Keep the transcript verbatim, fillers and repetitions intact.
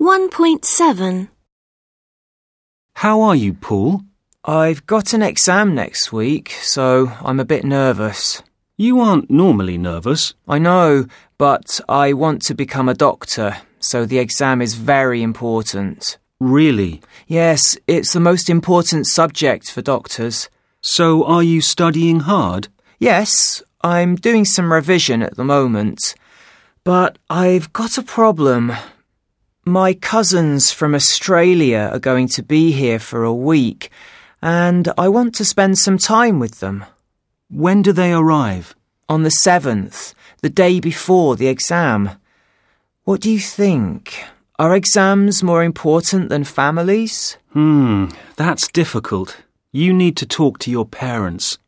one point seven. How are you, Paul? I've got an exam next week, so I'm a bit nervous. You aren't normally nervous. I know, but I want to become a doctor, so the exam is very important. Really? Yes, it's the most important subject for doctors. So are you studying hard? Yes, I'm doing some revision at the moment. But I've got a problem. My cousins from Australia are going to be here for a week, and I want to spend some time with them. When do they arrive? On the seventh, the day before the exam. What do you think? Are exams more important than families? Hmm, that's difficult. You need to talk to your parents.